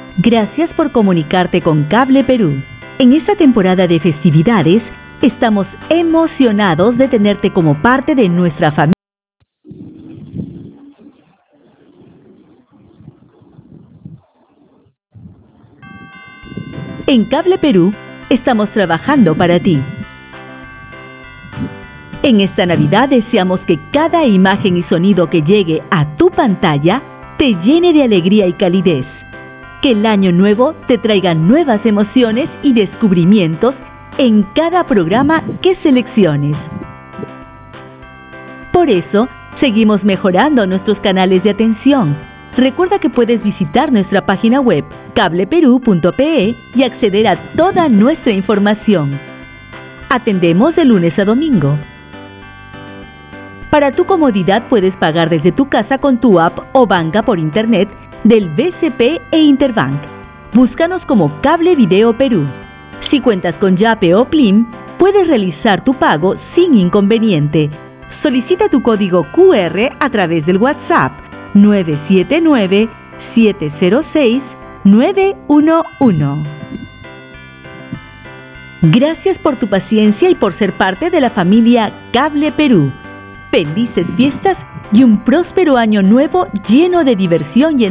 Gracias por comunicarte con Cable Perú. En esta temporada de festividades, estamos emocionados de tenerte como parte de nuestra familia. En Cable Perú, estamos trabajando para ti. En esta Navidad deseamos que cada imagen y sonido que llegue a tu pantalla te llene de alegría y calidez. Que el año nuevo te traiga nuevas emociones y descubrimientos en cada programa que selecciones. Por eso, seguimos mejorando nuestros canales de atención. Recuerda que puedes visitar nuestra página web cableperú.pe y acceder a toda nuestra información. Atendemos de lunes a domingo. Para tu comodidad puedes pagar desde tu casa con tu app o banca por internet del BCP e Interbank. Búscanos como Cable Video Perú. Si cuentas con Yape o Plim, puedes realizar tu pago sin inconveniente. Solicita tu código QR a través del WhatsApp 979-706-911. Gracias por tu paciencia y por ser parte de la familia Cable Perú. Felices fiestas y un próspero año nuevo lleno de diversión y